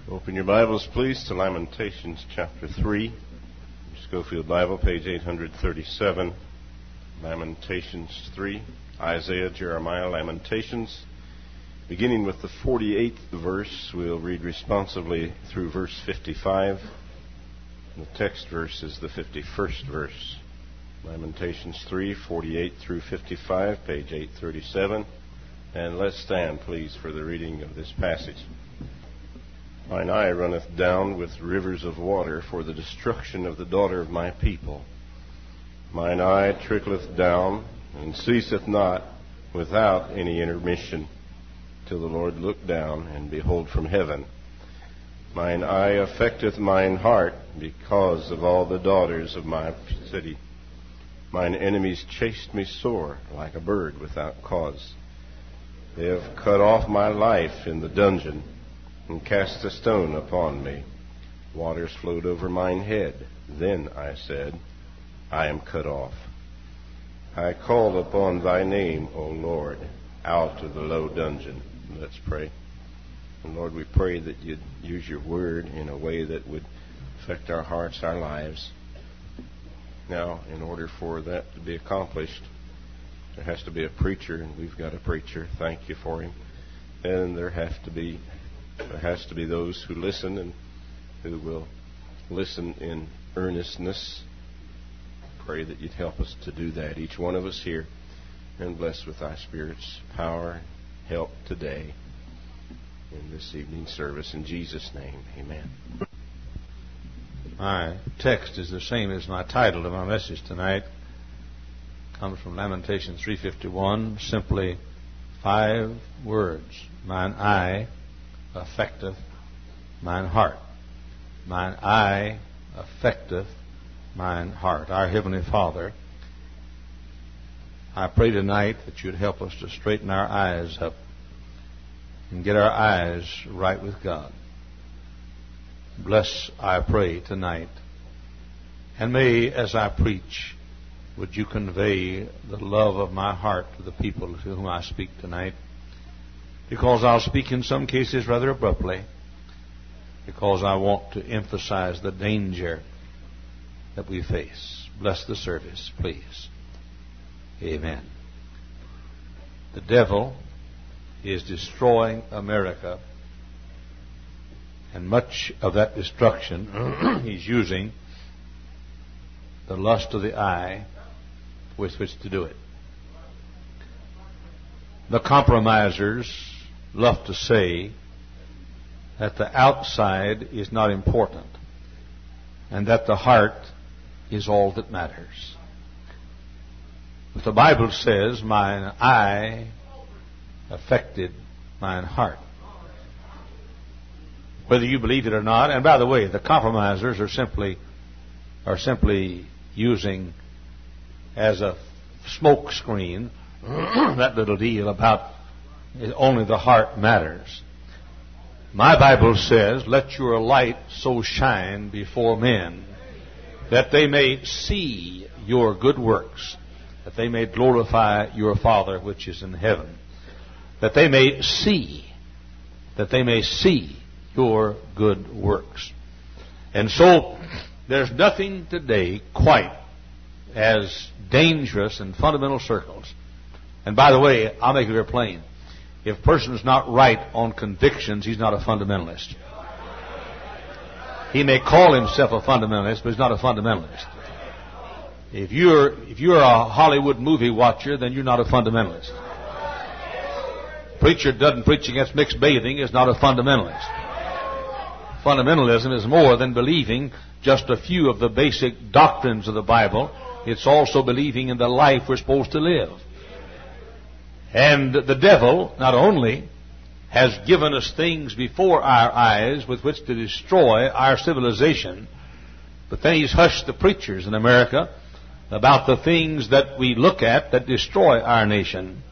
Open your Bibles, please, to Lamentations chapter 3. Your Schofield Bible, page 837. Lamentations 3. Isaiah, Jeremiah, Lamentations. Beginning with the 48th verse, we'll read responsively through verse 55. The text verse is the 51st verse. Lamentations 3, 48 through 55, page 837. And let's stand, please, for the reading of this passage. Mine eye runneth down with rivers of water for the destruction of the daughter of my people. Mine eye trickleth down and ceaseth not without any intermission, till the Lord look down and behold from heaven. Mine eye affecteth mine heart because of all the daughters of my city. Mine enemies chased me sore like a bird without cause. They have cut off my life in the dungeon, and cast a stone upon me. Waters flowed over mine head. Then I said, I am cut off. I called upon thy name, O Lord, out of the low dungeon. Let's pray. And Lord, we pray that you'd use your word in a way that would affect our hearts, our lives. Now, in order for that to be accomplished, there has to be a preacher, and we've got a preacher. Thank you for him. And there has to be those who listen and who will listen in earnestness. Pray that you'd help us to do that, each one of us here, and bless with thy Spirit's power and help today in this evening's service. In Jesus' name, amen. My text is the same as my title of my message tonight. It comes from Lamentations 3:51, simply 5 words. Mine eye affecteth mine heart. Mine eye affecteth mine heart. Our Heavenly Father, I pray tonight that you'd help us to straighten our eyes up and get our eyes right with God. Bless, I pray, tonight. And may, as I preach, would you convey the love of my heart to the people to whom I speak tonight? Because I'll speak in some cases rather abruptly, because I want to emphasize the danger that we face. Bless the service, please. Amen. The devil is destroying America, and much of that destruction he's using the lust of the eye with which to do it. The compromisers love to say that the outside is not important and that the heart is all that matters. But the Bible says, mine eye affected mine heart. Whether you believe it or not, and by the way, the compromisers are simply using as a smoke screen that little deal about only the heart matters. My Bible says, let your light so shine before men that they may see your good works, that they may glorify your Father which is in heaven, that they may see your good works. And so there's nothing today quite as dangerous in fundamental circles. And by the way, I'll make it very plain. If a person is not right on convictions, he's not a fundamentalist. He may call himself a fundamentalist, but he's not a fundamentalist. If you're a Hollywood movie watcher, then you're not a fundamentalist. Preacher doesn't preach against mixed bathing is not a fundamentalist. Fundamentalism is more than believing just a few of the basic doctrines of the Bible. It's also believing in the life we're supposed to live. And the devil not only has given us things before our eyes with which to destroy our civilization, but then he's hushed the preachers in America about the things that we look at that destroy our nation.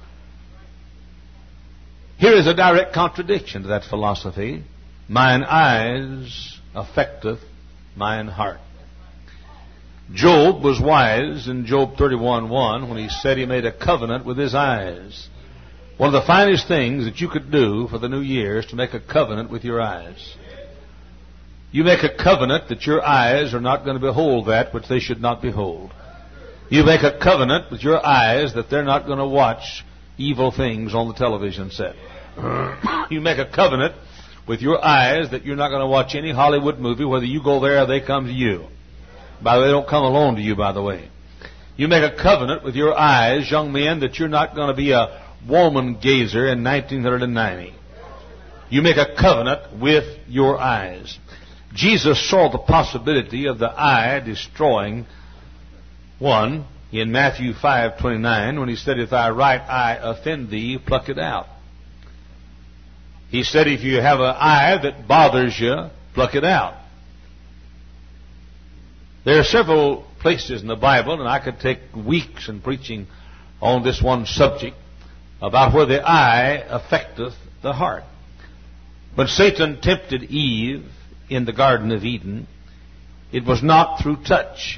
Here is a direct contradiction to that philosophy. Mine eyes affecteth mine heart. Job was wise in Job 31:1 when he said he made a covenant with his eyes. One of the finest things that you could do for the new year is to make a covenant with your eyes. You make a covenant that your eyes are not going to behold that which they should not behold. You make a covenant with your eyes that they're not going to watch evil things on the television set. You make a covenant with your eyes that you're not going to watch any Hollywood movie, whether you go there or they come to you. By the way, they don't come alone to you, by the way. You make a covenant with your eyes, young men, that you're not going to be a woman gazer in 1990. You make a covenant with your eyes. Jesus saw the possibility of the eye destroying one in Matthew 5:29 when he said, if thy right eye offend thee, pluck it out. He said, if you have an eye that bothers you, pluck it out. There are several places in the Bible, and I could take weeks in preaching on this one subject, about where the eye affecteth the heart. When Satan tempted Eve in the Garden of Eden, it was not through touch.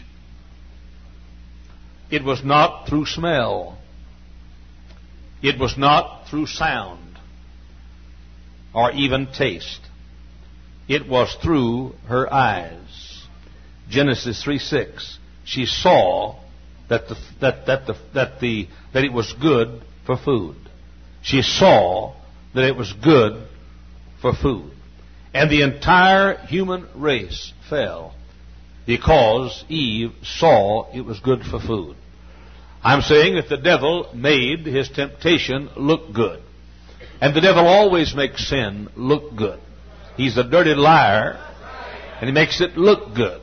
It was not through smell. It was not through sound or even taste. It was through her eyes. Genesis 3:6. She saw that it was good for food. She saw that it was good for food. And the entire human race fell because Eve saw it was good for food. I'm saying that the devil made his temptation look good. And the devil always makes sin look good. He's a dirty liar, and he makes it look good.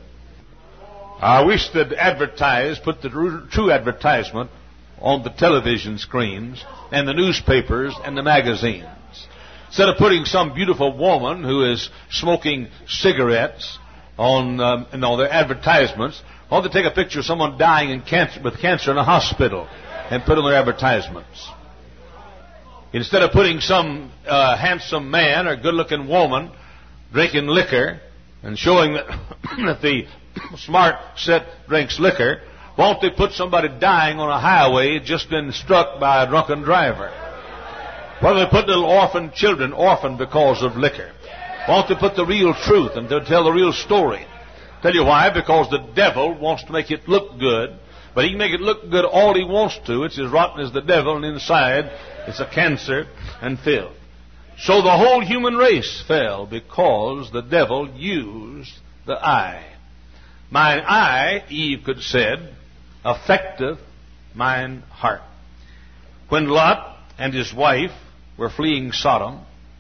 I wish that put the true advertisement on the television screens and the newspapers and the magazines. Instead of putting some beautiful woman who is smoking cigarettes on their advertisements, or they take a picture of someone dying with cancer in a hospital and put on their advertisements. Instead of putting some handsome man or good-looking woman drinking liquor and showing that, that the smart set drinks liquor, won't they put somebody dying on a highway just been struck by a drunken driver? Why don't they put little orphan children orphaned because of liquor? Why don't they put the real truth and they'll tell the real story? Tell you why? Because the devil wants to make it look good, but he can make it look good all he wants to. It's as rotten as the devil, and inside it's a cancer and filth. So the whole human race fell because the devil used the eye. Mine eye, Eve could have said, affecteth mine heart. When Lot and his wife were fleeing Sodom,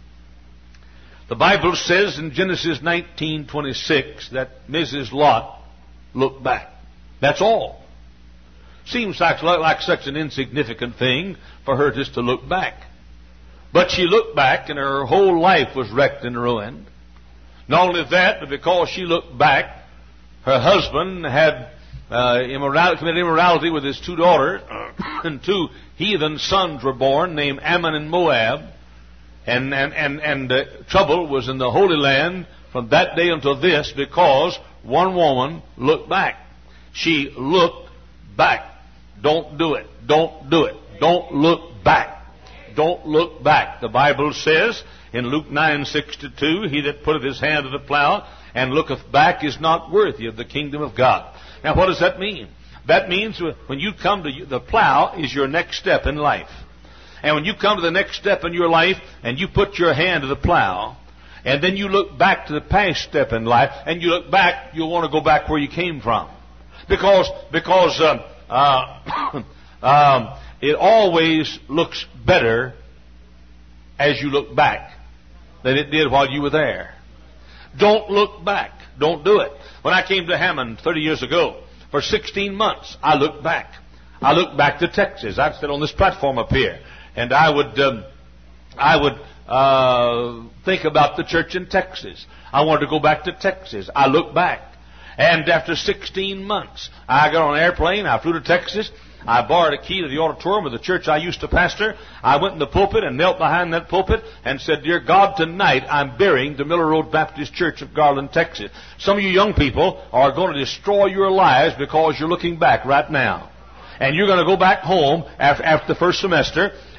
the Bible says in Genesis 19:26 that Mrs. Lot looked back. That's all. Seems like such an insignificant thing for her just to look back. But she looked back and her whole life was wrecked and ruined. Not only that, but because she looked back, her husband had committed immorality with his two daughters, and two heathen sons were born named Ammon and Moab. And trouble was in the Holy Land from that day until this because one woman looked back. She looked back. Don't do it. Don't do it. Don't look back. Don't look back. The Bible says in Luke 9:62, he that putteth his hand to the plow and looketh back is not worthy of the kingdom of God. Now what does that mean? That means when you come to the plow is your next step in life. And when you come to the next step in your life and you put your hand to the plow, and then you look back to the past step in life, and you look back, you'll want to go back where you came from. Because it always looks better as you look back than it did while you were there. Don't look back. Don't do it. When I came to Hammond 30 years ago, for 16 months, I looked back. I looked back to Texas. I'd sit on this platform up here, and I would think about the church in Texas. I wanted to go back to Texas. I looked back. And after 16 months, I got on an airplane. I flew to Texas. I borrowed a key to the auditorium of the church I used to pastor. I went in the pulpit and knelt behind that pulpit and said, "Dear God, tonight I'm burying the Miller Road Baptist Church of Garland, Texas." Some of you young people are going to destroy your lives because you're looking back right now. And you're going to go back home after the first semester,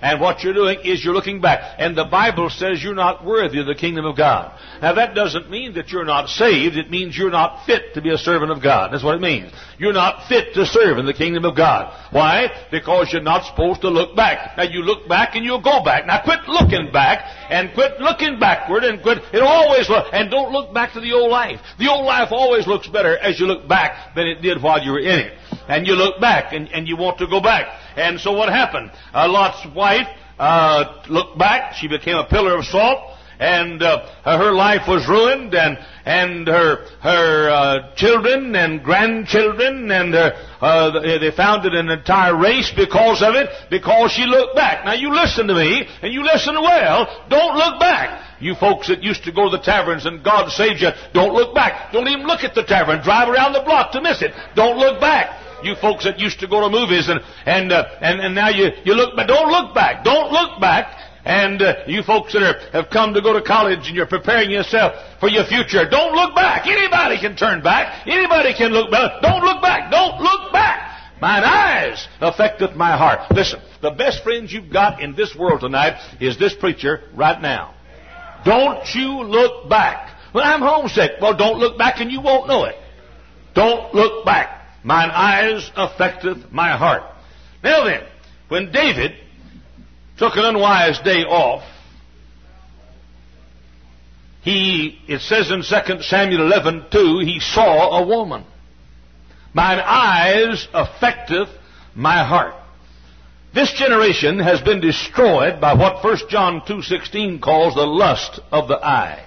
And what you're doing is you're looking back. And the Bible says you're not worthy of the kingdom of God. Now that doesn't mean that you're not saved. It means you're not fit to be a servant of God. That's what it means. You're not fit to serve in the kingdom of God. Why? Because you're not supposed to look back. Now you look back and you'll go back. Now quit looking back and quit looking backward and quit. It always look, and don't look back to the old life. The old life always looks better as you look back than it did while you were in it. And you look back and you want to go back. And so what happened? Lot's wife looked back. She became a pillar of salt. And her life was ruined, and her children and grandchildren, and they founded an entire race because of it, because she looked back. Now you listen to me, and you listen well. Don't look back. You folks that used to go to the taverns and God saved you, don't look back. Don't even look at the tavern. Drive around the block to miss it. Don't look back. You folks that used to go to movies and now you look back. Don't look back. Don't look back. And you folks that have come to go to college and you're preparing yourself for your future, don't look back. Anybody can turn back. Anybody can look back. Don't look back. Don't look back. Mine eyes affecteth my heart. Listen, the best friends you've got in this world tonight is this preacher right now. Don't you look back. Well, I'm homesick. Well, don't look back and you won't know it. Don't look back. Mine eyes affecteth my heart. Now then, when David took an unwise day off, it says in 2 Samuel 11:2, he saw a woman. Mine eyes affecteth my heart. This generation has been destroyed by what 1 John 2:16 calls the lust of the eye.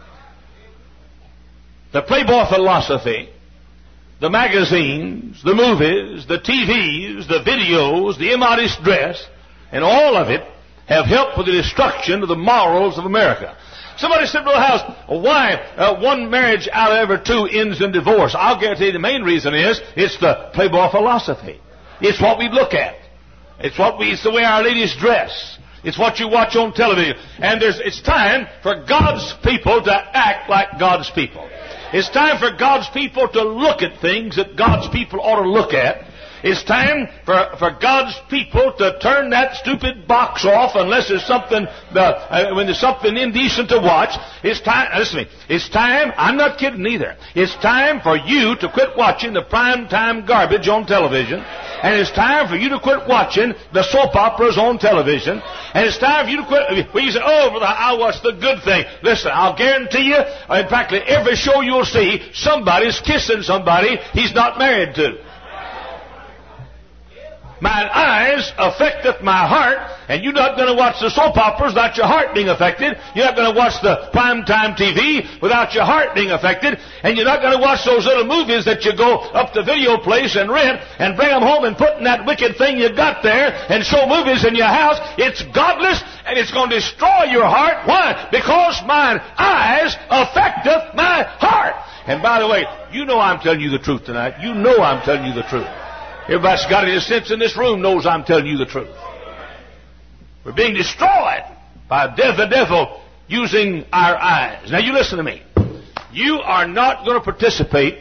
The Playboy philosophy, the magazines, the movies, the TVs, the videos, the immodest dress, and all of it have helped with the destruction of the morals of America. Somebody said, Brother House, why one marriage out of every two ends in divorce? I'll guarantee you the main reason is it's the Playboy philosophy. It's what we look at. It's the way our ladies dress. It's what you watch on television. And it's time for God's people to act like God's people. It's time for God's people to look at things that God's people ought to look at. It's time for God's people to turn that stupid box off unless there's something, when there's something indecent to watch. It's time, listen to me, it's time, I'm not kidding either, it's time for you to quit watching the primetime garbage on television. And it's time for you to quit watching the soap operas on television. And it's time for you to quit, when you say, oh, brother, I'll watch the good thing. Listen, I'll guarantee you, in practically every show you'll see, somebody's kissing somebody he's not married to. Mine eyes affecteth my heart, and you're not going to watch the soap operas without your heart being affected. You're not going to watch the primetime TV without your heart being affected. And you're not going to watch those little movies that you go up to video place and rent and bring them home and put in that wicked thing you got there and show movies in your house. It's godless, and it's going to destroy your heart. Why? Because mine eyes affecteth my heart. And by the way, you know I'm telling you the truth tonight. You know I'm telling you the truth. Everybody's got any sense in this room knows I'm telling you the truth. We're being destroyed by the devil using our eyes. Now you listen to me. You are not going to participate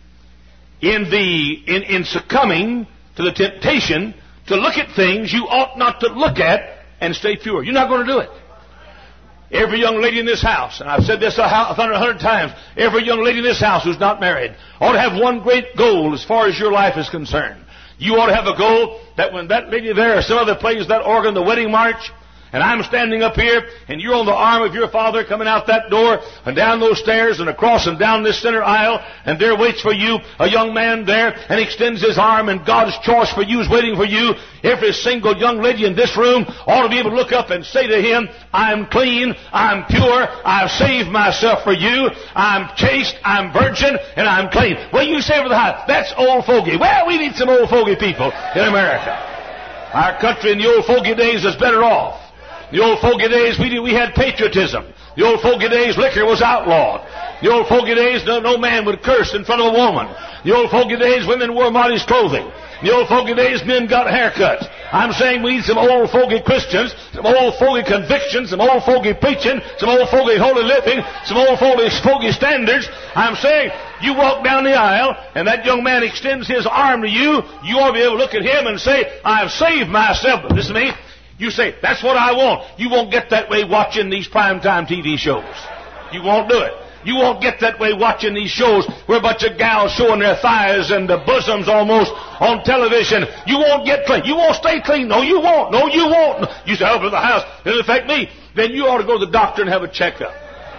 in succumbing to the temptation to look at things you ought not to look at and stay pure. You're not going to do it. Every young lady in this house, and I've said this 100 times, every young lady in this house who's not married ought to have one great goal as far as your life is concerned. You ought to have a goal that when that lady there or some other plays that organ, the wedding march, and I'm standing up here, and you're on the arm of your father coming out that door and down those stairs and across and down this center aisle, and there waits for you a young man there and extends his arm, and God's choice for you is waiting for you. Every single young lady in this room ought to be able to look up and say to him, I'm clean, I'm pure, I've saved myself for you, I'm chaste, I'm virgin, and I'm clean. Well, you say over the house, that's old fogey. Well, we need some old fogey people in America. Our country in the old fogey days is better off. The old fogey days, we had patriotism. The old fogey days, liquor was outlawed. The old fogey days, no man would curse in front of a woman. The old fogey days, women wore modest clothing. The old fogey days, men got haircuts. I'm saying we need some old fogey Christians, some old fogey convictions, some old fogey preaching, some old fogey holy living, some old fogey standards. I'm saying you walk down the aisle and that young man extends his arm to you, you ought to be able to look at him and say, I've saved myself. But listen to me. You say, that's what I want. You won't get that way watching these primetime TV shows. You won't do it. You won't get that way watching these shows where a bunch of gals showing their thighs and the bosoms almost on television. You won't get clean. You won't stay clean. No, you won't. No, you won't. You say, oh, but the house doesn't affect me. Then you ought to go to the doctor and have a checkup.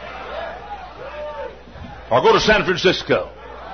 Or go to San Francisco.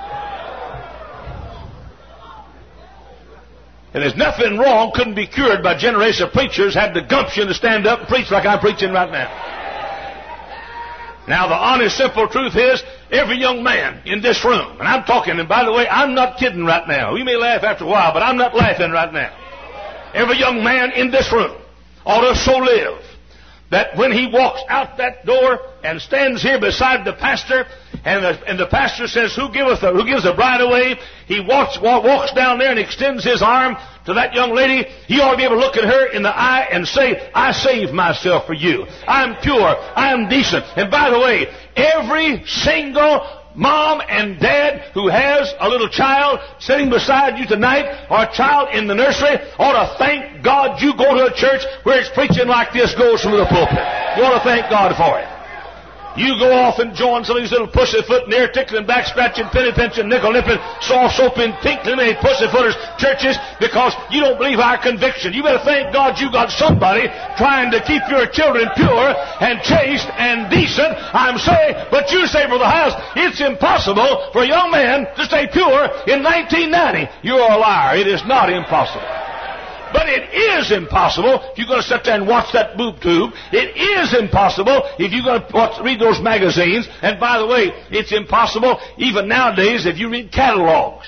And there's nothing wrong, couldn't be cured by a generation of preachers had the gumption to stand up and preach like I'm preaching right now. Now, the honest, simple truth is, every young man in this room, and I'm talking, and by the way, I'm not kidding right now. We may laugh after a while, but I'm not laughing right now. Every young man in this room ought to so live that when he walks out that door and stands here beside the pastor, and the pastor says, who gives the bride away? He walks down there and extends his arm to that young lady. He ought to be able to look at her in the eye and say, I saved myself for you. I'm pure. I'm decent. And by the way, every single mom and dad who has a little child sitting beside you tonight, or a child in the nursery, ought to thank God you go to a church where it's preaching like this goes from the pulpit. You ought to thank God for it. You go off and join some of these little pussyfoot, near tickling, back scratching, penny pinching, nickel nipping, soft soaping, pink lemonade pussyfooters churches because you don't believe our conviction. You better thank God you got somebody trying to keep your children pure and chaste and decent. I'm saying, but you say for the house, it's impossible for a young man to stay pure in 1990. You're a liar. It is not impossible. But it is impossible if you're going to sit there and watch that boob tube. It is impossible if you're going to read those magazines. And by the way, it's impossible even nowadays if you read catalogs.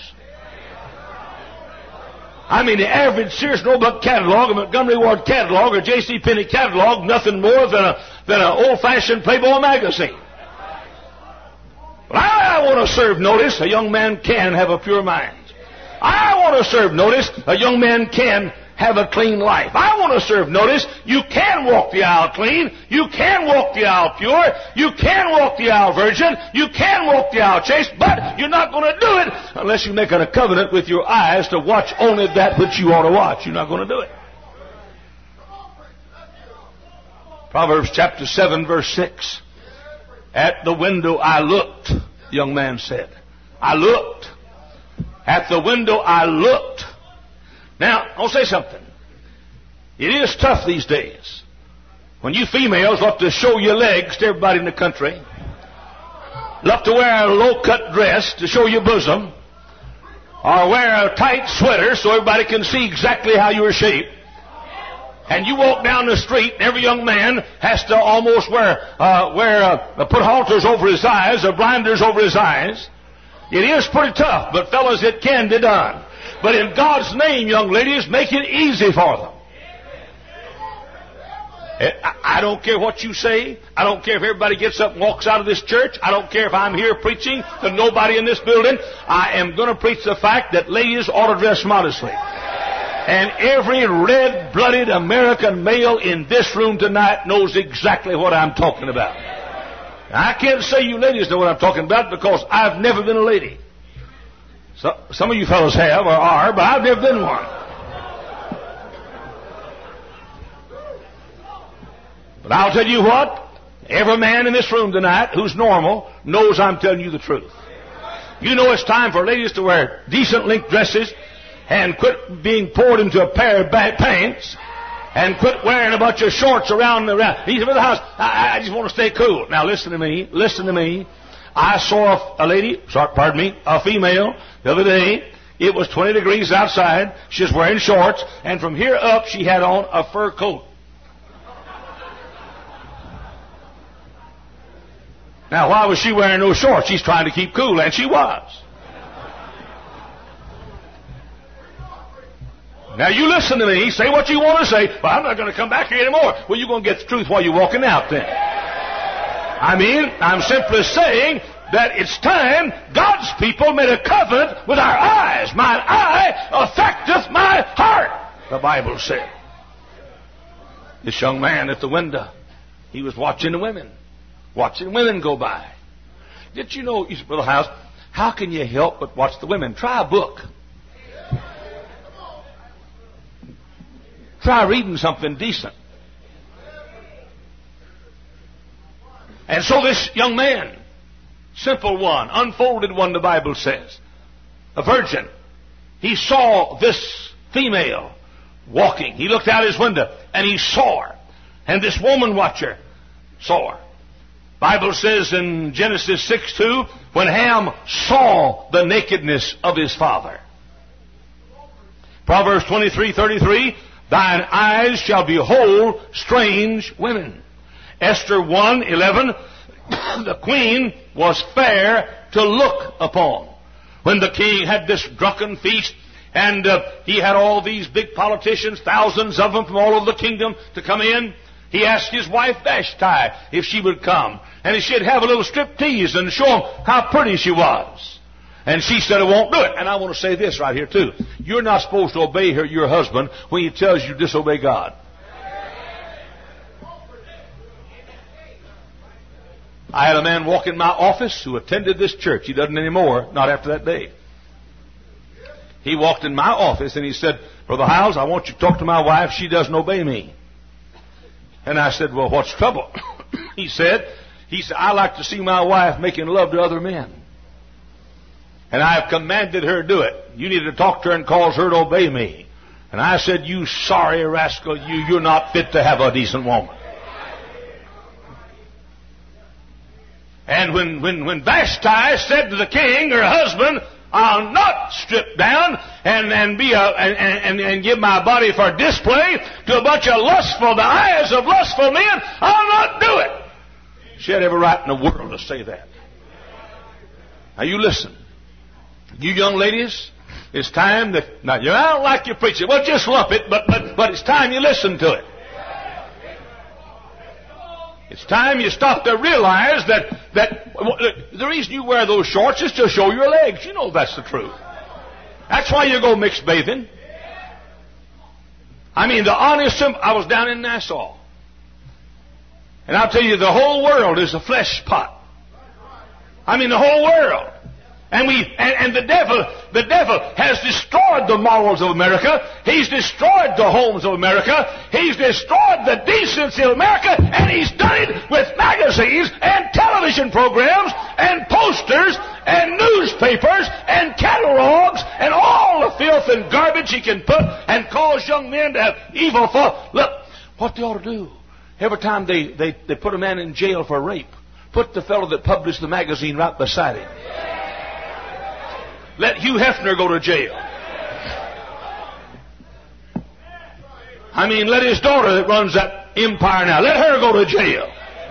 I mean, the average Sears Roebuck catalog, a Montgomery Ward catalog, or J.C. Penney catalog, nothing more than an old-fashioned Playboy magazine. But I want to serve notice a young man can have a pure mind. I want to serve notice a young man can have a clean life. I want to serve notice you can walk the aisle clean. You can walk the aisle pure. You can walk the aisle virgin. You can walk the aisle chaste. But you're not going to do it unless you make a covenant with your eyes to watch only that which you ought to watch. You're not going to do it. Proverbs chapter 7 verse 6. At the window I looked, the young man said. I looked. At the window I looked. Now, I'll say something. It is tough these days. When you females love to show your legs to everybody in the country, love to wear a low-cut dress to show your bosom, or wear a tight sweater so everybody can see exactly how you're shaped, and you walk down the street, and every young man has to almost put halters over his eyes or blinders over his eyes. It is pretty tough, but fellas, it can be done. But in God's name, young ladies, make it easy for them. I don't care what you say. I don't care if everybody gets up and walks out of this church. I don't care if I'm here preaching to nobody in this building. I am going to preach the fact that ladies ought to dress modestly. And every red-blooded American male in this room tonight knows exactly what I'm talking about. I can't say you ladies know what I'm talking about because I've never been a lady. So, some of you fellows have or are, but I've never been one. But I'll tell you what, every man in this room tonight who's normal knows I'm telling you the truth. You know it's time for ladies to wear decent length dresses and quit being poured into a pair of pants and quit wearing a bunch of shorts around the house. I just want to stay cool. Now listen to me. Listen to me. I saw a female the other day. It was 20 degrees outside. She was wearing shorts, and from here up she had on a fur coat. Now, why was she wearing those shorts? She's trying to keep cool, and she was. Now, you listen to me. Say what you want to say, but I'm not going to come back here anymore. Well, you're going to get the truth while you're walking out then. I mean, I'm simply saying that it's time God's people made a covenant with our eyes. Mine eye affecteth my heart, the Bible said. This young man at the window, he was watching the women go by. Did you know, Brother House, how can you help but watch the women? Try a book. Try reading something decent. And so this young man, simple one, unfolded one, the Bible says, a virgin, he saw this female walking. He looked out his window and he saw her. And this woman watcher saw her. Bible says in Genesis 6:2, when Ham saw the nakedness of his father. Proverbs 23:33, thine eyes shall behold strange women. Esther 1:11, the queen was fair to look upon. When the king had this drunken feast, and he had all these big politicians, thousands of them from all over the kingdom to come in, he asked his wife Vashti if she would come. And she'd have a little striptease and show him how pretty she was. And she said, I won't do it. And I want to say this right here too. You're not supposed to obey your husband when he tells you to disobey God. I had a man walk in my office who attended this church. He doesn't anymore, not after that day. He walked in my office and he said, Brother Hiles, I want you to talk to my wife. She doesn't obey me. And I said, well, what's the trouble? He said, I like to see my wife making love to other men. And I have commanded her to do it. You need to talk to her and cause her to obey me. And I said, you sorry rascal, you're not fit to have a decent woman. And when Vashti said to the king, her husband, I'll not strip down and give my body for display to a bunch of the eyes of lustful men, I'll not do it. She had every right in the world to say that. Now you listen. You young ladies, it's time that, now I don't like your preaching. Well, just lump it, but it's time you listen to it. It's time you stop to realize that the reason you wear those shorts is to show your legs. You know that's the truth. That's why you go mixed bathing. I mean, the honest, I was down in Nassau. And I'll tell you, the whole world is a flesh pot. I mean, the whole world. And the devil has destroyed the morals of America. He's destroyed the homes of America. He's destroyed the decency of America. And he's done it with magazines and television programs and posters and newspapers and catalogs and all the filth and garbage he can put and cause young men to have evil thoughts. Look, what they ought to do. Every time they put a man in jail for rape, put the fellow that published the magazine right beside him. Let Hugh Hefner go to jail. I mean, let his daughter that runs that empire now, let her go to jail.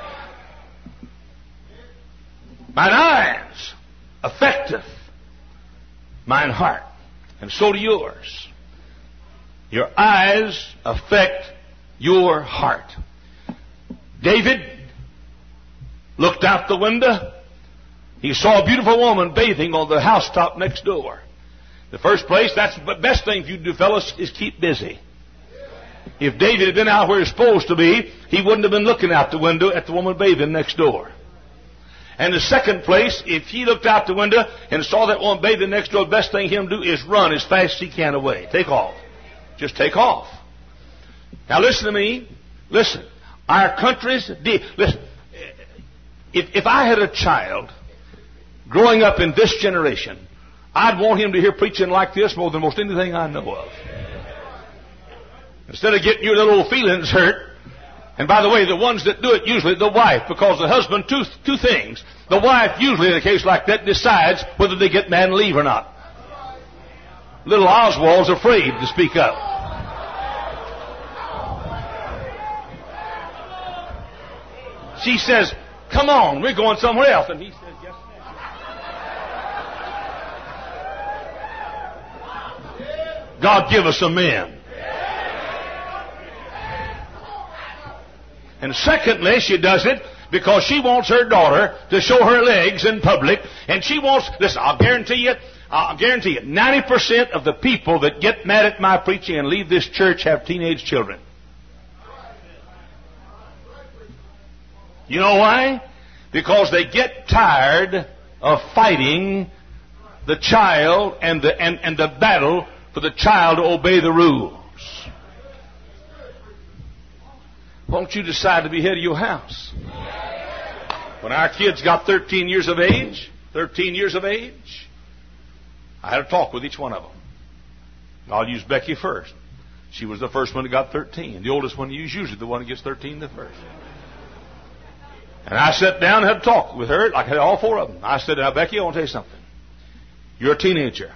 Mine eyes affecteth mine heart, and so do yours. Your eyes affect your heart. David looked out the window. He saw a beautiful woman bathing on the housetop next door. The first place, that's the best thing you do, fellas, is keep busy. If David had been out where he's supposed to be, he wouldn't have been looking out the window at the woman bathing next door. And the second place, if he looked out the window and saw that woman bathing next door, the best thing him to do is run as fast as he can away. Take off. Just take off. Now listen to me. Listen. Our country's... Listen. If I had a child growing up in this generation, I'd want him to hear preaching like this more than most anything I know of. Instead of getting your little old feelings hurt. And by the way, the ones that do it, usually the wife, because the husband, two things. The wife, usually in a case like that, decides whether they get mad and leave or not. Little Oswald's afraid to speak up. She says, come on, we're going somewhere else. And he says, yes, ma'am. God give us some men. And secondly, she does it because she wants her daughter to show her legs in public. And she wants, listen, I'll guarantee you, 90% of the people that get mad at my preaching and leave this church have teenage children. You know why? Because they get tired of fighting the child and the battle for the child to obey the rules. Won't you decide to be head of your house? When our kids got 13 years of age, I had a talk with each one of them. I'll use Becky first. She was the first one that got 13. The oldest one is usually the one that gets 13 the first. And I sat down and had a talk with her, like I had all four of them. I said, now, Becky, I want to tell you something. You're a teenager.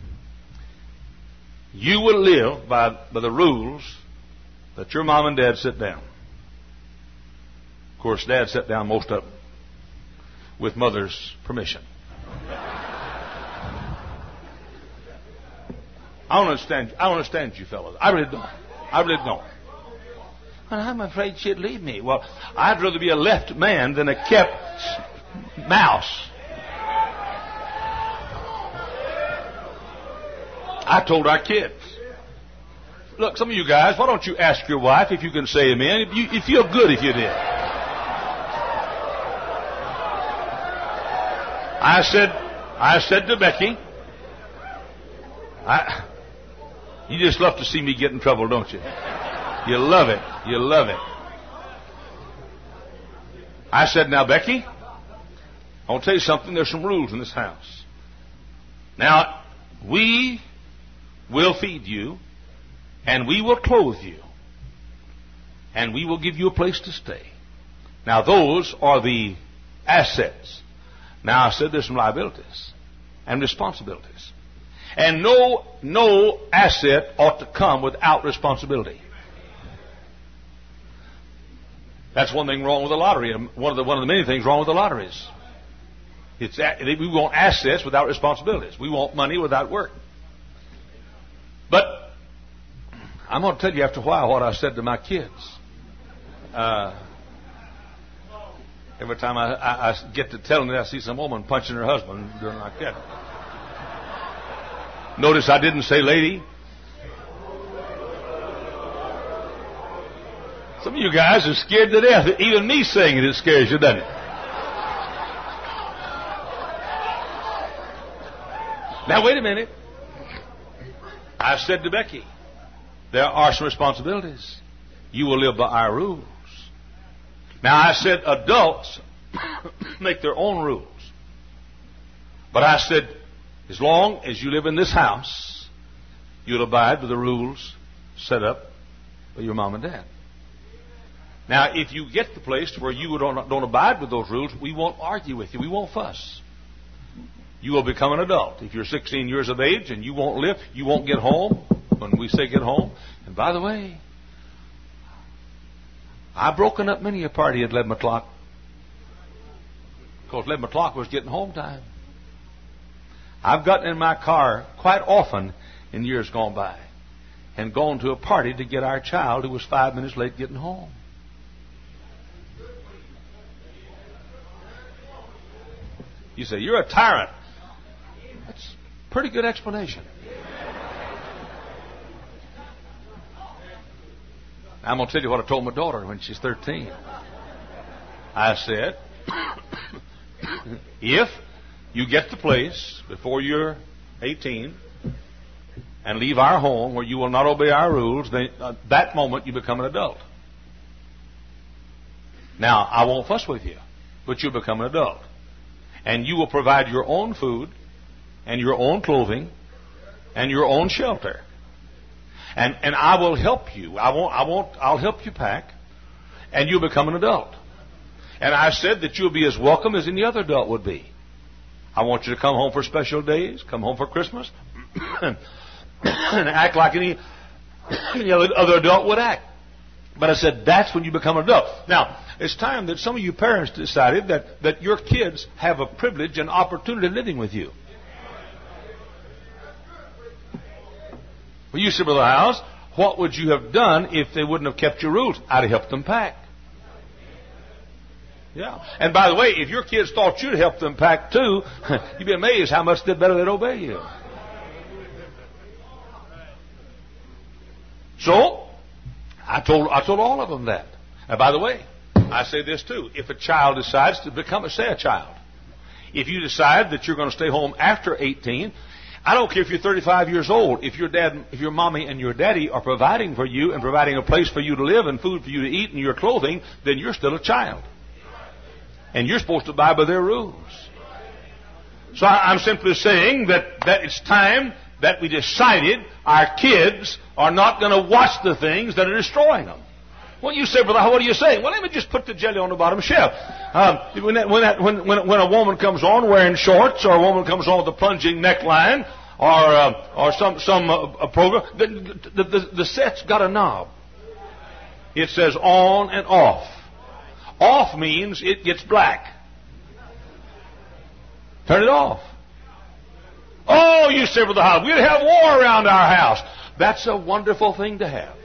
You will live by the rules that your mom and dad set down. Of course, Dad set down most of them with Mother's permission. I don't understand you fellas. I really don't. And I'm afraid she'd leave me. Well, I'd rather be a left man than a kept mouse. I told our kids, look, some of you guys, why don't you ask your wife if you can say amen? You feel good if you did. I said to Becky, you just love to see me get in trouble, don't you? You love it. I said, now, Becky, I want to tell you something. There's some rules in this house. Now, we will feed you, and we will clothe you, and we will give you a place to stay. Now, those are the assets. Now, I said there's some liabilities and responsibilities. And no asset ought to come without responsibility. That's one thing wrong with the lottery. One of the many things wrong with the lotteries. We want assets without responsibilities. We want money without work. But I'm going to tell you after a while what I said to my kids. Every time I get to telling them, I see some woman punching her husband doing like that. Notice I didn't say lady. Some of you guys are scared to death. Even me saying it scares you, doesn't it? Now, wait a minute. I said to Becky, there are some responsibilities. You will live by our rules. Now, I said adults make their own rules. But I said, as long as you live in this house, you'll abide by the rules set up by your mom and dad. Now, if you get to the place where you don't abide with those rules, we won't argue with you. We won't fuss. You will become an adult. If you're 16 years of age and you won't live, you won't get home when we say get home. And by the way, I've broken up many a party at 11 o'clock because 11 o'clock was getting home time. I've gotten in my car quite often in years gone by and gone to a party to get our child who was 5 minutes late getting home. You say, you're a tyrant. That's a pretty good explanation. I'm going to tell you what I told my daughter when she's 13. I said, if you get the place before you're 18 and leave our home where you will not obey our rules, then that moment you become an adult. Now, I won't fuss with you, but you'll become an adult. And you will provide your own food and your own clothing and your own shelter. And I will help you. I'll help you pack, and you'll become an adult. And I said that you'll be as welcome as any other adult would be. I want you to come home for special days, come home for Christmas, and act like any other adult would act. But I said, that's when you become an adult. Now, it's time that some of you parents decided that your kids have a privilege and opportunity living with you. Well, you said, Brother Howes, what would you have done if they wouldn't have kept your rules? I'd have helped them pack. Yeah. And by the way, if your kids thought you'd help them pack too, you'd be amazed how much better they'd obey you. So, I told all of them that. And by the way, I say this too. If a child decides to become a child, if you decide that you're going to stay home after 18, I don't care if you're 35 years old. If your mommy and your daddy are providing for you and providing a place for you to live and food for you to eat and your clothing, then you're still a child. And you're supposed to abide by their rules. So I'm simply saying that it's time that we decided our kids are not going to watch the things that are destroying them. Well, you say, brother, what are you saying? Well, let me just put the jelly on the bottom shelf. When a woman comes on wearing shorts, or a woman comes on with a plunging neckline, or some program, the set's got a knob. It says on and off. Off means it gets black. Turn it off. Oh, you say, brother, how we'd have war around our house. That's a wonderful thing to have.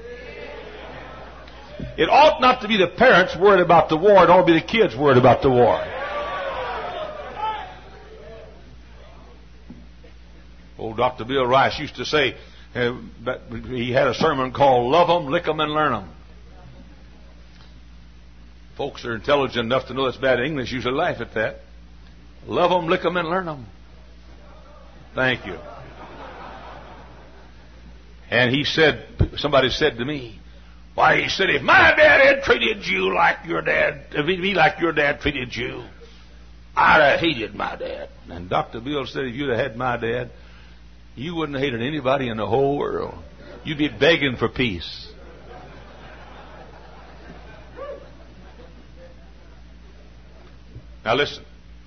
It ought not to be the parents worried about the war. It ought to be the kids worried about the war. Old Dr. Bill Rice used to say, he had a sermon called Love 'em, Lick 'em, and Learn 'em. Folks are intelligent enough to know that's bad English usually laugh at that. Love 'em, lick 'em, and learn 'em. Thank you. And he said, somebody said to me, why, he said, if my dad had treated you like your dad, me like your dad treated you, I'd have hated my dad. And Dr. Bill said, if you'd have had my dad, you wouldn't have hated anybody in the whole world. You'd be begging for peace. Now listen.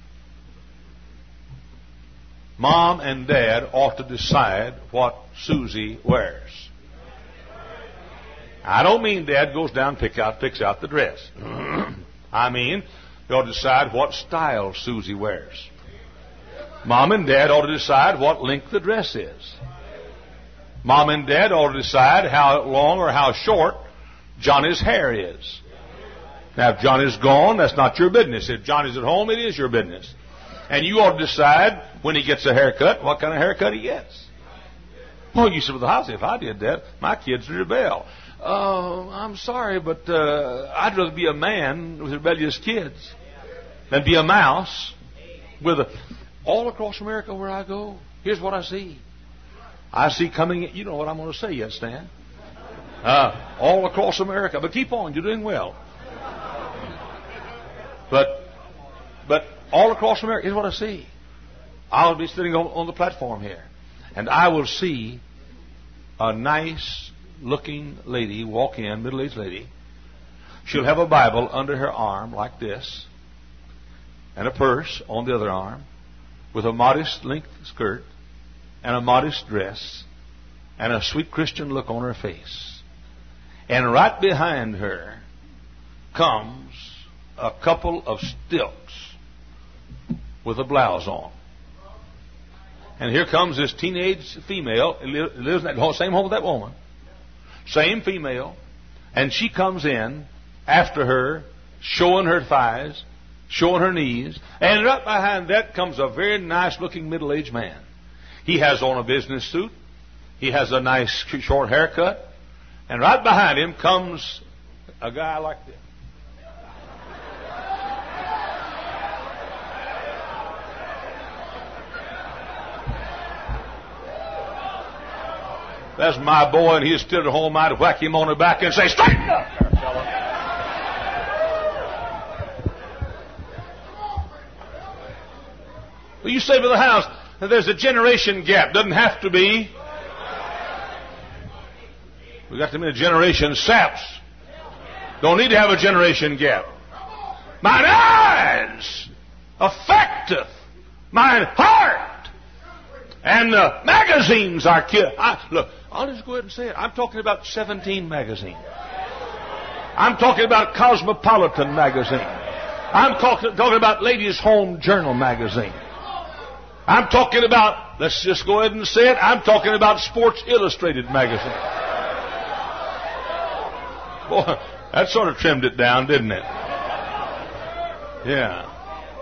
Mom and Dad ought to decide what Susie wears. I don't mean Dad goes down and picks out the dress. I mean, they ought to decide what style Susie wears. Mom and Dad ought to decide what length the dress is. Mom and Dad ought to decide how long or how short Johnny's hair is. Now, if Johnny's gone, that's not your business. If Johnny's at home, it is your business. And you ought to decide when he gets a haircut, what kind of haircut he gets. Oh, you said, well, the house, if I did that, my kids would rebel. I'm sorry, but I'd rather be a man with rebellious kids than be a mouse with all across America where I go. Here's what I see. I see coming, you know what I'm going to say yet, Stan. All across America. But keep on, you're doing well. But all across America, here's what I see. I'll be sitting on the platform here, and I will see a nice-looking lady walk in, middle-aged lady. She'll have a Bible under her arm like this, and a purse on the other arm, with a modest-length skirt, and a modest dress, and a sweet Christian look on her face. And right behind her comes a couple of stilts with a blouse on. And here comes this teenage female, lives in that same home with that woman, same female, and she comes in after her, showing her thighs, showing her knees, and right behind that comes a very nice-looking middle-aged man. He has on a business suit, he has a nice short haircut, and right behind him comes a guy like this. That's my boy, and he's still at home. I'd whack him on the back and say, straighten up there, fella. Well, you say to the house that there's a generation gap. Doesn't have to be. We got them in a generation saps. Don't need to have a generation gap. Mine eyes affecteth mine heart. And the magazines are killed. Look, I'll just go ahead and say it. I'm talking about 17 magazine. I'm talking about Cosmopolitan magazine. I'm talking about Ladies' Home Journal magazine. I'm talking about, let's just go ahead and say it, I'm talking about Sports Illustrated magazine. Boy, that sort of trimmed it down, didn't it? Yeah.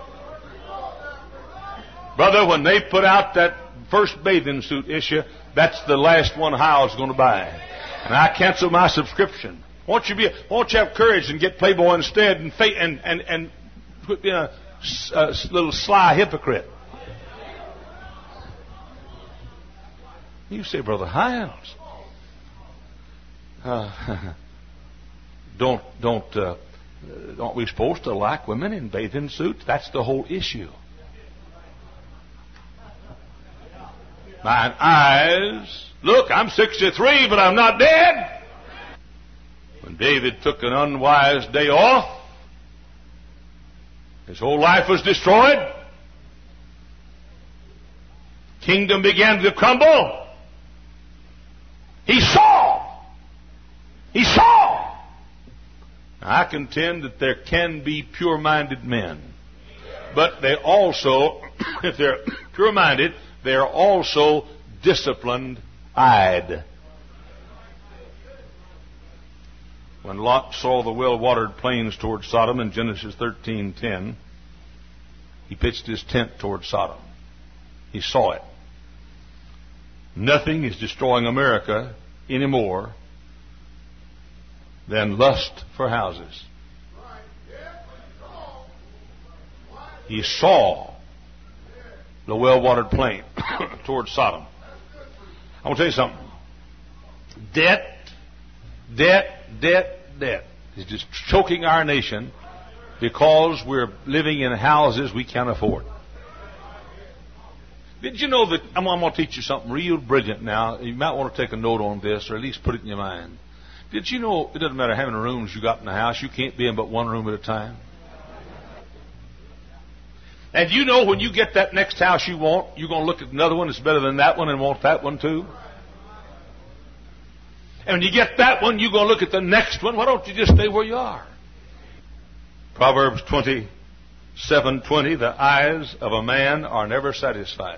Brother, when they put out that first bathing suit issue, that's the last one Howell's going to buy. And I cancel my subscription. Won't you have courage and get Playboy instead and quit being a little sly hypocrite? You say, Brother Hiles, aren't we supposed to like women in bathing suits? That's the whole issue. Mine eyes, look, I'm 63, but I'm not dead. When David took an unwise day off, his whole life was destroyed. Kingdom began to crumble. He saw. I contend that there can be pure-minded men. But they also, if they're pure-minded, they are also disciplined-eyed. When Lot saw the well-watered plains toward Sodom in Genesis 13:10, he pitched his tent toward Sodom. He saw it. Nothing is destroying America anymore than lust for houses. He saw the well-watered plain toward Sodom. I want to tell you something. Debt is just choking our nation because we're living in houses we can't afford. Did you know that, I'm going to teach you something real brilliant now. You might want to take a note on this, or at least put it in your mind. Did you know it doesn't matter how many rooms you got in the house, you can't be in but one room at a time? And you know when you get that next house you want, you're going to look at another one that's better than that one and want that one too? And when you get that one, you're going to look at the next one. Why don't you just stay where you are? Proverbs 27:20, the eyes of a man are never satisfied.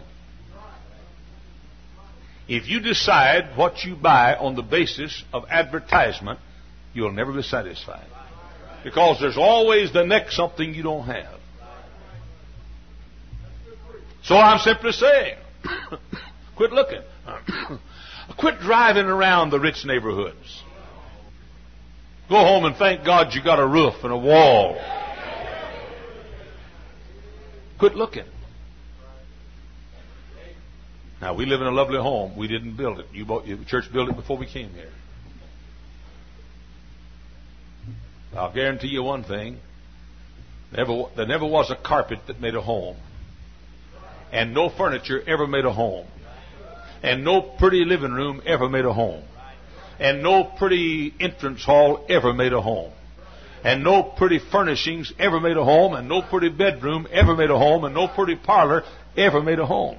If you decide what you buy on the basis of advertisement, you'll never be satisfied. Because there's always the next something you don't have. So I'm simply saying, quit looking. Quit driving around the rich neighborhoods. Go home and thank God you got a roof and a wall. Quit looking. Now, we live in a lovely home. We didn't build it. The church built it before we came here. I'll guarantee you one thing. There never was a carpet that made a home. And no furniture ever made a home. And no pretty living room ever made a home. And no pretty entrance hall ever made a home. And no pretty furnishings ever made a home. And no pretty bedroom ever made a home. And no pretty parlor ever made a home.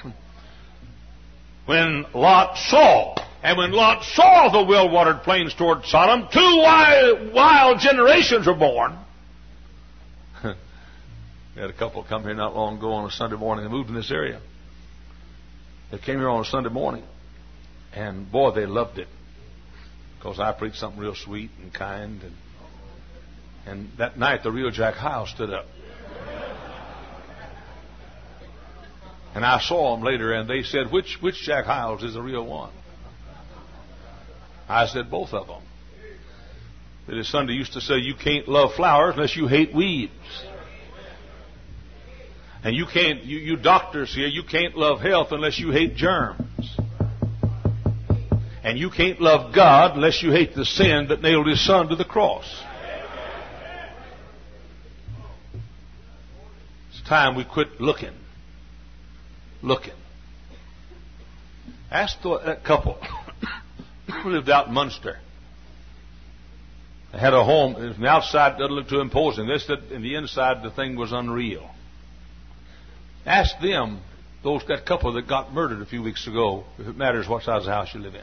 When Lot saw the well-watered plains toward Sodom, two wild generations were born. We had a couple come here not long ago on a Sunday morning. They moved in this area. They came here on a Sunday morning, and boy, they loved it because I preached something real sweet and kind. And that night, the real Jack Hiles stood up. And I saw them later, and they said, which Jack Hiles is the real one? I said, both of them. Billy Sunday used to say, you can't love flowers unless you hate weeds. And you doctors here, you can't love health unless you hate germs. And you can't love God unless you hate the sin that nailed His Son to the cross. It's time we quit looking. Ask that couple who lived out in Munster. They had a home. From the outside, it doesn't look too imposing. In the inside, the thing was unreal. Ask them, that couple that got murdered a few weeks ago, if it matters what size of house you live in.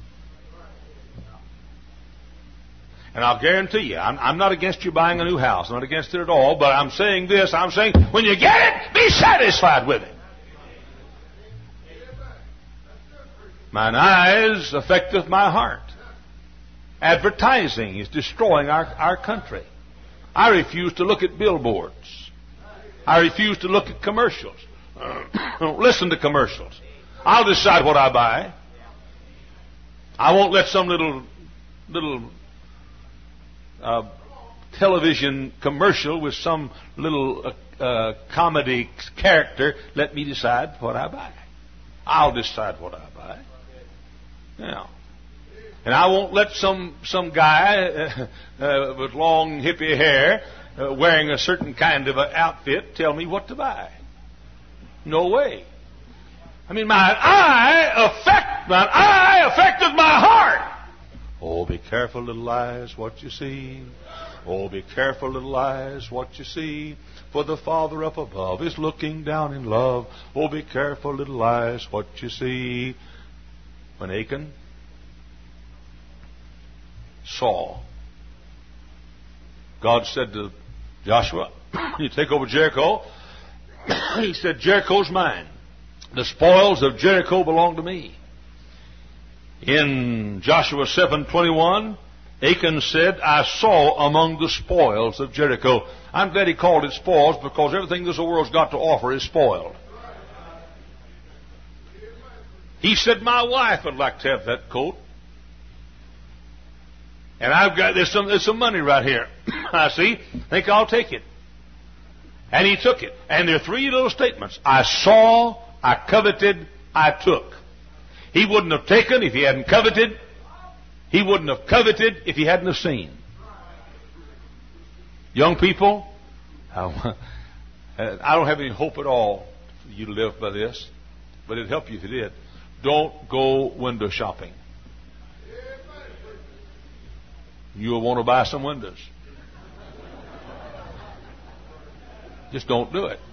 And I'll guarantee you, I'm not against you buying a new house. I'm not against it at all. But I'm saying this. I'm saying, when you get it, be satisfied with it. Mine eyes affecteth my heart. Advertising is destroying our country. I refuse to look at billboards. I refuse to look at commercials. Don't listen to commercials. I'll decide what I buy. I won't let some little television commercial with some little comedy character let me decide what I buy. I'll decide what I buy. Yeah. And I won't let some guy with long hippie hair wearing a certain kind of an outfit tell me what to buy. No way. I mean, my eye affected my heart. Oh, be careful, little eyes, what you see. Oh, be careful, little eyes, what you see. For the Father up above is looking down in love. Oh, be careful, little eyes, what you see. When Achan saw, God said to Joshua, you take over Jericho. He said, Jericho's mine. The spoils of Jericho belong to me. In Joshua 7:21, Achan said, I saw among the spoils of Jericho. I'm glad he called it spoils, because everything this world's got to offer is spoiled. He said, my wife would like to have that coat. And there's some money right here. I see. Think I'll take it. And he took it. And there are three little statements. I saw, I coveted, I took. He wouldn't have taken if he hadn't coveted. He wouldn't have coveted if he hadn't have seen. Young people, I don't have any hope at all for you to live by this, but it'd help you if you did. Don't go window shopping. You'll want to buy some windows. Just don't do it.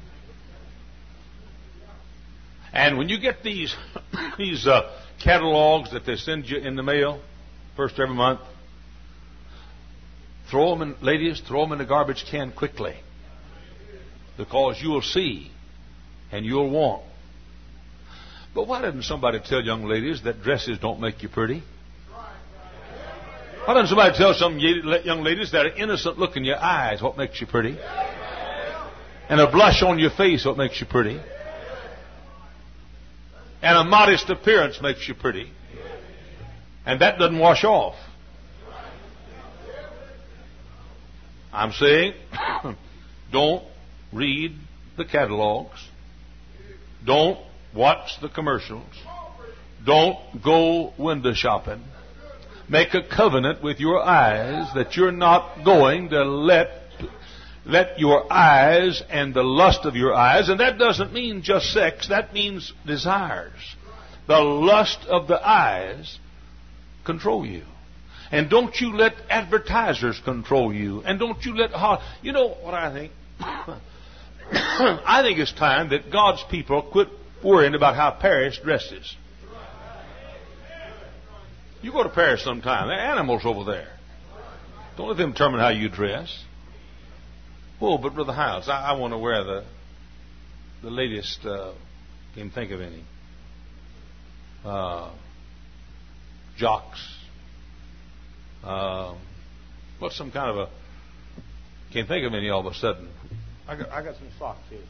And when you get these catalogs that they send you in the mail, first every month, ladies, throw them in the garbage can quickly, because you'll see and you'll want. But why didn't somebody tell young ladies that dresses don't make you pretty? Why doesn't somebody tell some young ladies that an innocent look in your eyes what makes you pretty? And a blush on your face what makes you pretty? And a modest appearance makes you pretty. And that doesn't wash off. I'm saying, don't read the catalogs. Don't watch the commercials. Don't go window shopping. Make a covenant with your eyes that you're not going to let your eyes and the lust of your eyes, and that doesn't mean just sex, that means desires. The lust of the eyes control you. And don't you let advertisers control you. And don't you let... You know what I think? I think it's time that God's people quit worrying about how Paris dresses. You go to Paris sometime. There are animals over there. Don't let them determine how you dress. Oh, but Brother Hiles, I want to wear the latest, can't think of any, jocks. What's some kind of a, can't think of any all of a sudden. I got some socks here.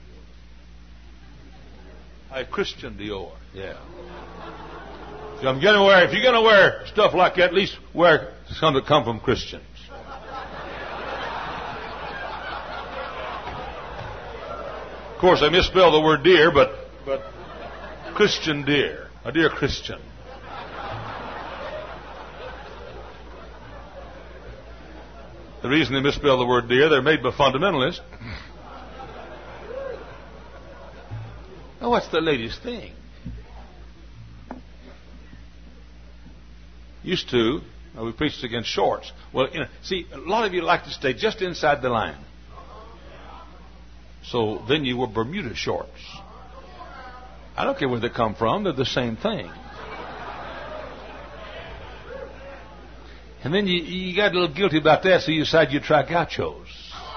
Christian Dior, yeah. So if you're going to wear stuff like that, at least wear some that come from Christians. Of course, I misspelled the word dear, but Christian dear, a dear Christian. The reason they misspell the word dear, they're made by fundamentalists. Oh, what's the latest thing? Used to, we preached against shorts. Well, see, a lot of you like to stay just inside the line. So then you were Bermuda shorts. I don't care where they come from, they're the same thing. And then you got a little guilty about that, so you decided you'd try gauchos.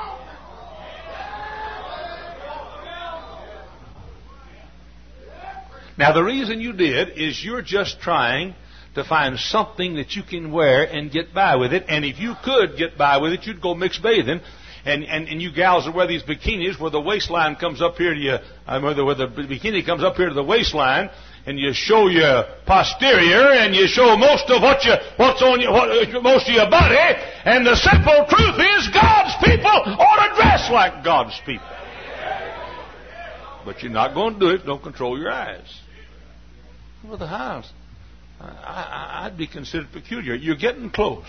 Now, the reason you did is you're just trying to find something that you can wear and get by with it. And if you could get by with it, you'd go mixed bathing. And you gals that wear these bikinis where the waistline comes up here to you, where the bikini comes up here to the waistline, and you show your posterior, and you show most of most of your body. And the simple truth is, God's people ought to dress like God's people. But you're not going to do it. Don't control your eyes. Brother Hiles, I'd be considered peculiar. You're getting close.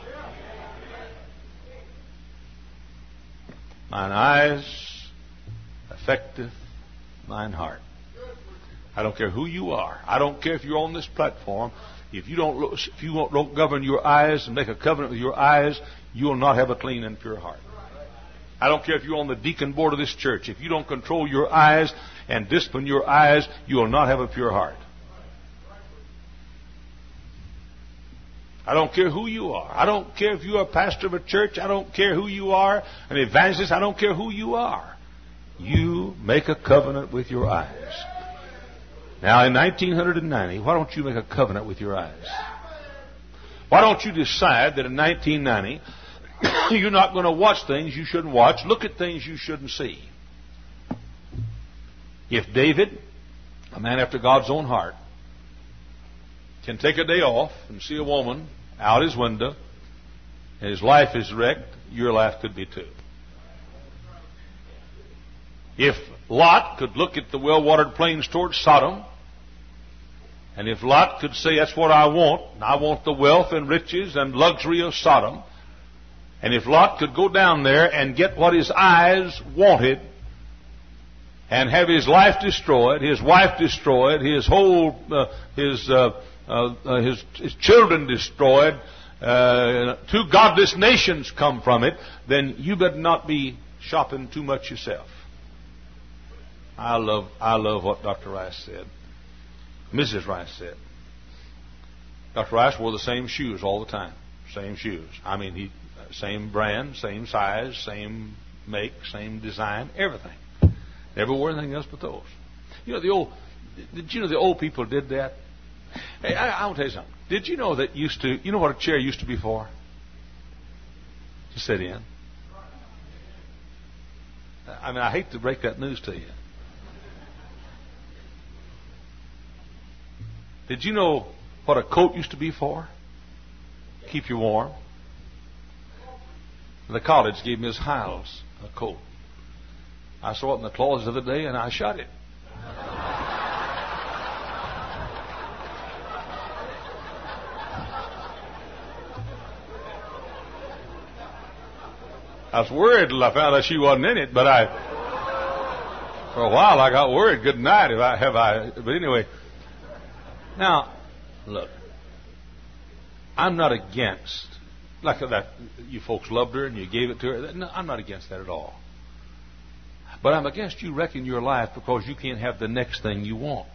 Mine eyes affecteth mine heart. I don't care who you are. I don't care if you're on this platform. If you don't govern your eyes and make a covenant with your eyes, you will not have a clean and pure heart. I don't care if you're on the deacon board of this church. If you don't control your eyes and discipline your eyes, you will not have a pure heart. I don't care who you are. I don't care if you're a pastor of a church. I don't care who you are, an evangelist. I don't care who you are. You make a covenant with your eyes. Now, in 1990, why don't you make a covenant with your eyes? Why don't you decide that in 1990, you're not going to watch things you shouldn't watch, look at things you shouldn't see? If David, a man after God's own heart, can take a day off and see a woman out his window, and his life is wrecked, your life could be too. If Lot could look at the well-watered plains towards Sodom, and if Lot could say, that's what I want the wealth and riches and luxury of Sodom, and if Lot could go down there and get what his eyes wanted, and have his life destroyed, his wife destroyed, his whole, his children destroyed, two godless nations come from it, then you better not be shopping too much yourself. I love what Dr. Rice said. Mrs. Rice said. Dr. Rice wore the same shoes all the time. Same shoes. I mean, same brand, same size, same make, same design, everything. Never wore anything else but those. Did you know the old people did that? Hey, I want to tell you something. Did you know that you know what a chair used to be for? To sit in. I mean, I hate to break that news to you. Did you know what a coat used to be for? Keep you warm. The college gave me his Hiles, a coat. I saw it in the closet the other day and I shut it. I was worried till I found out she wasn't in it, but for a while I got worried. Good night, but anyway. Now, look, I'm not against, like that, you folks loved her and you gave it to her. No, I'm not against that at all. But I'm against you wrecking your life because you can't have the next thing you want.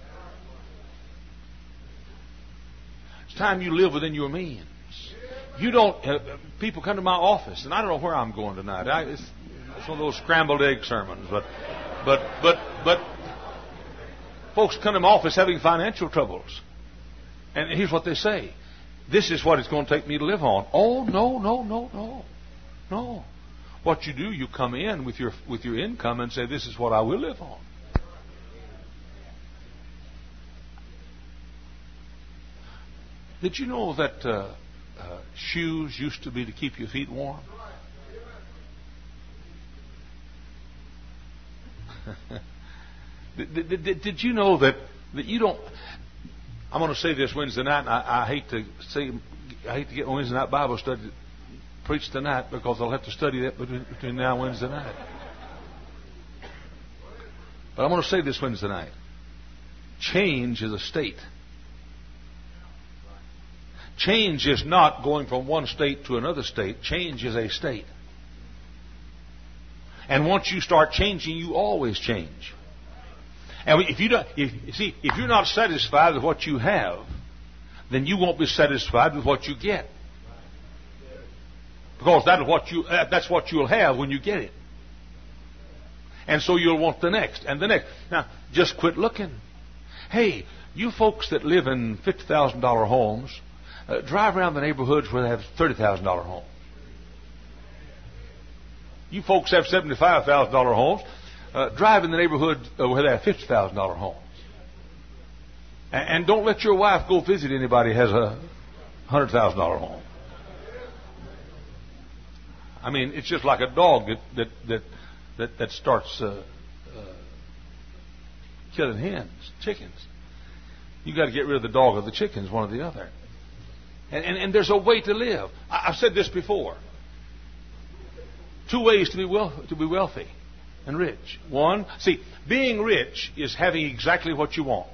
It's time you live within your means. You don't. People come to my office, and I don't know where I'm going tonight. It's one of those scrambled egg sermons, but folks come to my office having financial troubles, and here's what they say: "This is what it's going to take me to live on." Oh, no. What you do, you come in with your income and say, "This is what I will live on." Did you know that shoes used to be to keep your feet warm? Did you know that you don't? I'm going to say this Wednesday night, and I hate to get Wednesday night Bible study preached tonight because I'll have to study that between now and Wednesday night. But I'm going to say this Wednesday night. Change is a state. Change is not going from one state to another state. Change is a state. And once you start changing, you always change. And if you're not satisfied with what you have, then you won't be satisfied with what you get. Because that's what you'll have when you get it. And so you'll want the next and the next. Now, just quit looking. Hey, you folks that live in $50,000 homes, drive around the neighborhoods where they have $30,000 homes. You folks have $75,000 homes, drive in the neighborhood where they have $50,000 homes. And don't let your wife go visit anybody who has a $100,000 home. I mean, it's just like a dog that starts killing hens, chickens. You got to get rid of the dog or the chickens, one or the other. And there's a way to live. I've said this before. 2 ways to be wealthy and rich. One, see, being rich is having exactly what you want.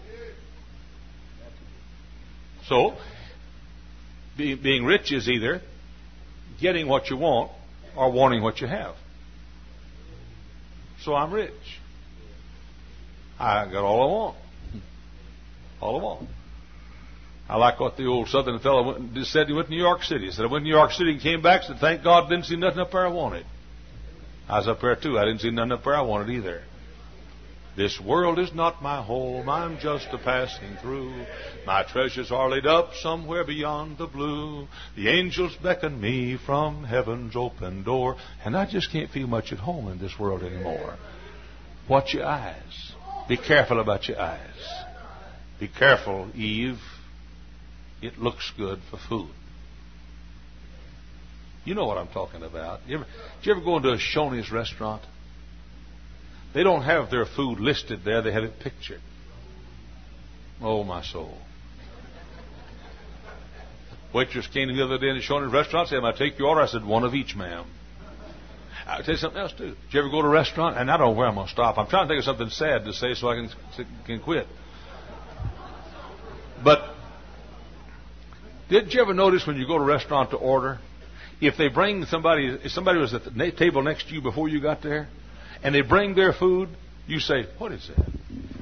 So, being rich is either getting what you want or wanting what you have. So I'm rich. I got all I want. All I want. I like what the old Southern fellow said. He went to New York City. He said, I went to New York City and came back. Said, thank God, didn't see nothing up there I wanted. I was up there too. I didn't see nothing up there I wanted either. This world is not my home. I'm just a passing through. My treasures are laid up somewhere beyond the blue. The angels beckon me from heaven's open door. And I just can't feel much at home in this world anymore. Watch your eyes. Be careful about your eyes. Be careful, Eve. It looks good for food. You know what I'm talking about. Did you ever go into a Shoney's restaurant? They don't have their food listed there. They have it pictured. Oh, my soul. Waitress came the other day in the Shoney's restaurant and said, "May I take your order?" I said, "One of each, ma'am." I'll tell you something else, too. Did you ever go to a restaurant? And I don't know where I'm going to stop. I'm trying to think of something sad to say so I can quit. But did you ever notice when you go to a restaurant to order, if they bring if somebody was at the table next to you before you got there, and they bring their food, you say, "What is that?"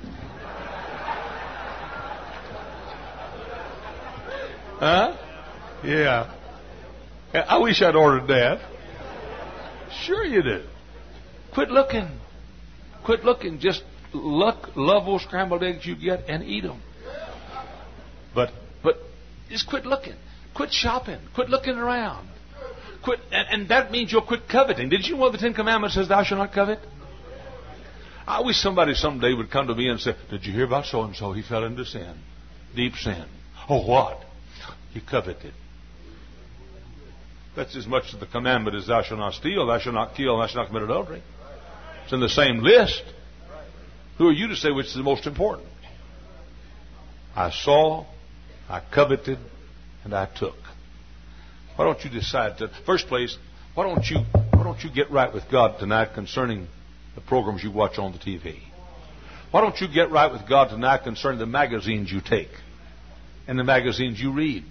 Huh? Yeah. I wish I'd ordered that. Sure you do. Quit looking. Quit looking. Just love those scrambled eggs you get and eat them. But just quit looking. Quit shopping. Quit looking around. Quit, and that means you'll quit coveting. Did you know the 10 Commandments says thou shalt not covet? I wish somebody someday would come to me and say, "Did you hear about so-and-so? He fell into sin. Deep sin." "Oh, what?" "He coveted." That's as much of the commandment as thou shalt not steal, thou shalt not kill, thou shalt not commit adultery. It's in the same list. Who are you to say which is the most important? I saw, I coveted, and I took. Why don't you decide to, first place, why don't you get right with God tonight concerning the programs you watch on the TV? Why don't you get right with God tonight concerning the magazines you take and the magazines you read?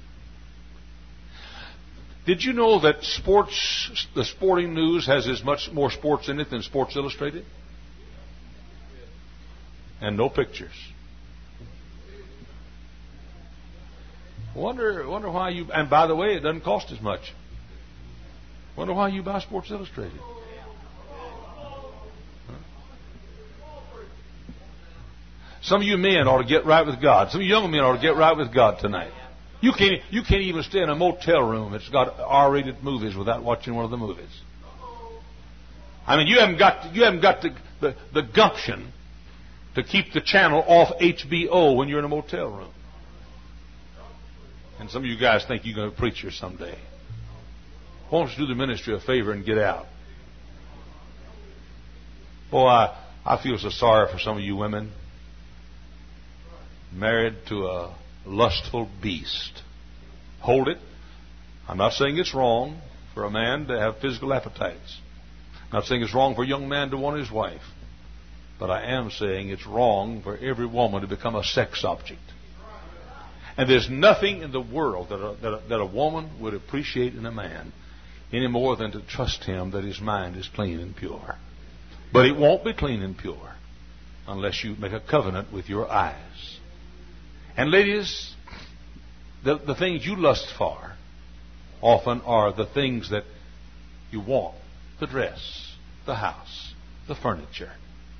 Did you know that the sporting news has as much more sports in it than Sports Illustrated? And no pictures. Wonder why you, and by the way, it doesn't cost as much. Wonder why you buy Sports Illustrated. Some of you men ought to get right with God. Some of you young men ought to get right with God tonight. You can't even stay in a motel room that's got R-rated movies without watching one of the movies. I mean, you haven't got the gumption to keep the channel off HBO when you're in a motel room. And some of you guys think you're going to be a preacher someday. Why don't you do the ministry a favor and get out? Boy, I feel so sorry for some of you women married to a lustful beast. Hold it. I'm not saying it's wrong for a man to have physical appetites. I'm not saying it's wrong for a young man to want his wife. But I am saying it's wrong for every woman to become a sex object. And there's nothing in the world that a woman would appreciate in a man any more than to trust him that his mind is clean and pure. But it won't be clean and pure unless you make a covenant with your eyes. And ladies, the things you lust for often are the things that you want. The dress, the house, the furniture.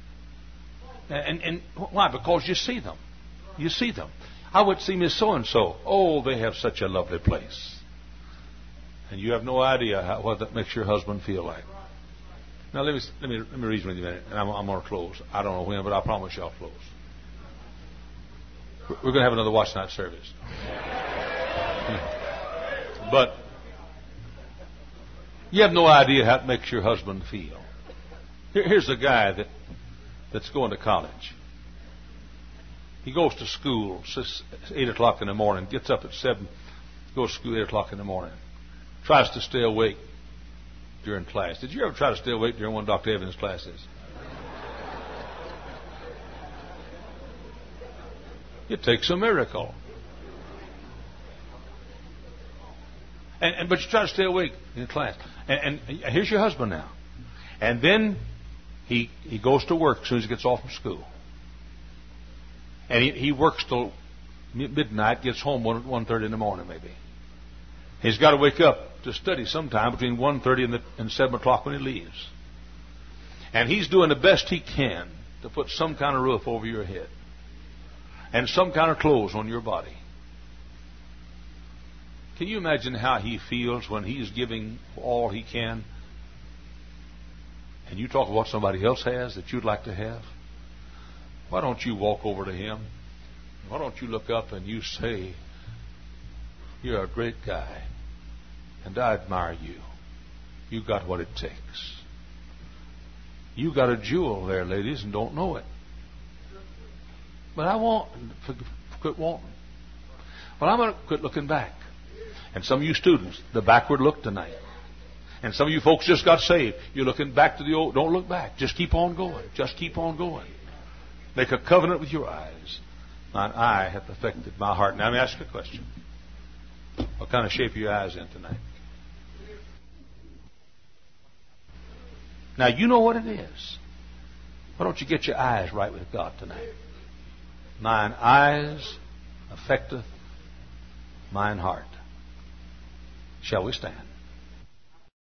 And why? Because you see them. You see them. I would see Miss So-and-so. Oh, they have such a lovely place. And you have no idea what that makes your husband feel like. Now, let me reason with you a minute. And I'm going to close. I don't know when, but I promise you I'll close. We're going to have another watch night service. But you have no idea how it makes your husband feel. Here's a guy that's going to college. He goes to school 8 o'clock in the morning, gets up at 7, goes to school 8 o'clock in the morning, tries to stay awake during class. Did you ever try to stay awake during one of Dr. Evans' classes? It takes a miracle. But you try to stay awake in class. And here's your husband now. And then he goes to work as soon as he gets off from school. And he works till midnight, gets home 1:30 in the morning maybe. He's got to wake up to study sometime between 1:30 and 7 o'clock when he leaves. And he's doing the best he can to put some kind of roof over your head and some kind of clothes on your body. Can you imagine how he feels when he's giving all he can? And you talk about what somebody else has that you'd like to have? Why don't you walk over to him? Why don't you look up and you say, "You're a great guy, and I admire you. You got what it takes. You got a jewel there, ladies, and don't know it. But I won't quit wanting. Well, I'm going to quit looking back." And some of you students, the backward look tonight. And some of you folks just got saved. You're looking back to the old. Don't look back. Just keep on going. Just keep on going. Make a covenant with your eyes. Mine eye hath perfected my heart. Now let me ask you a question. What kind of shape are your eyes in tonight? Now you know what it is. Why don't you get your eyes right with God tonight? Mine eyes affecteth mine heart. Shall we stand?